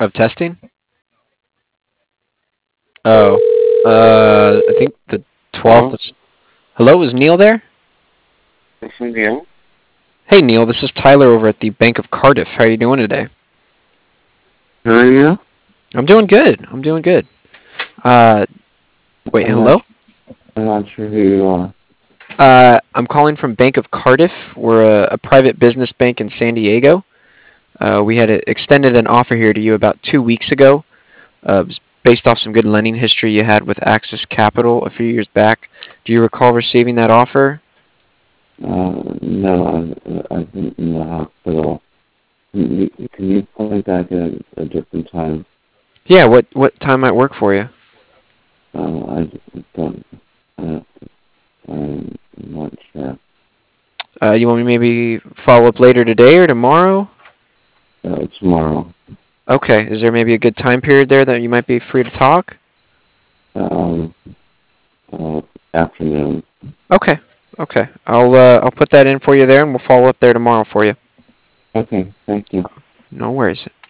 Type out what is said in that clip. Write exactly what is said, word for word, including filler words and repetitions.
Of testing? Oh. Uh, I think the twelfth Hello? is... Hello, is Neil there? This is Neil. Hey, Neil, this is Tyler over at the Bank of Cardiff. How are you doing today? Hi, Neil. I'm doing good. I'm doing good. Uh, wait, I'm not, hello? I'm not sure who you are. Uh, I'm calling from Bank of Cardiff. We're a, a private business bank in San Diego. Uh, we had a, extended an offer here to you about two weeks ago. Uh, it was based off some good lending history you had with Axis Capital a few years back. Do you recall receiving that offer? Uh, no, I've, I've been in the hospital. Can you, can you call me back at a different time? Yeah, what, what time might work for you? Uh, I just don't, uh, I'm not sure. Uh, you want me to maybe follow up later today or tomorrow? Uh, tomorrow. Okay, is there maybe a good time period there that you might be free to talk? Um, uh, afternoon. Okay, okay. I'll uh, I'll put that in for you there, and we'll follow up there tomorrow for you. Okay, thank you. No worries.